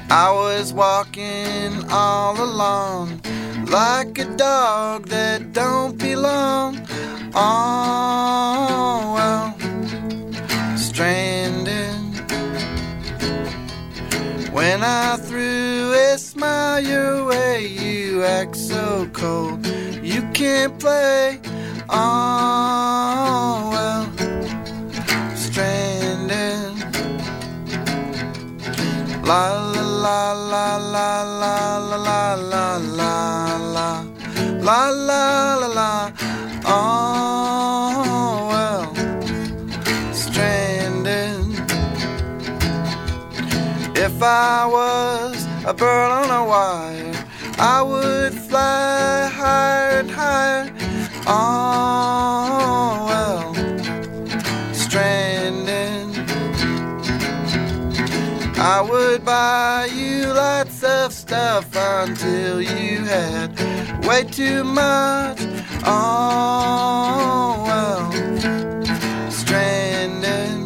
I was walking all alone like a dog that don't belong. Oh, well, stranded. When I threw a smile your way, you act so cold. You can't play. Oh, well, stranded. La la la la la la la la la la la la la la. Oh, well, stranded. If I was a bird on a wire, I would fly higher and higher. Oh, well, stranded. I would buy you lots of stuff until you had way too much. Oh, well, stranded.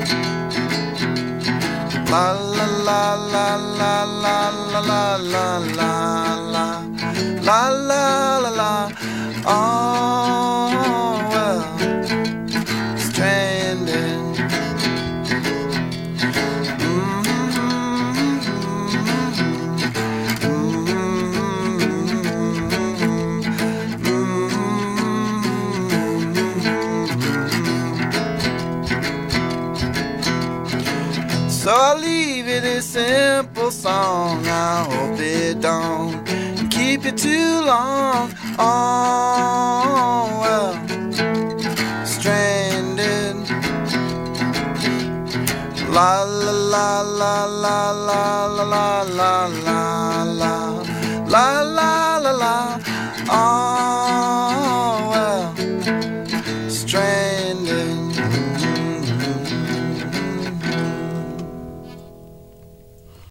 La la la la la la la la la la la la la la. Oh, well, stranded. So I'll leave it a simple song. I hope it don't keep you too long. Oh, well, stranded. La la la la la la la la la la la la la la. Oh, well, stranded.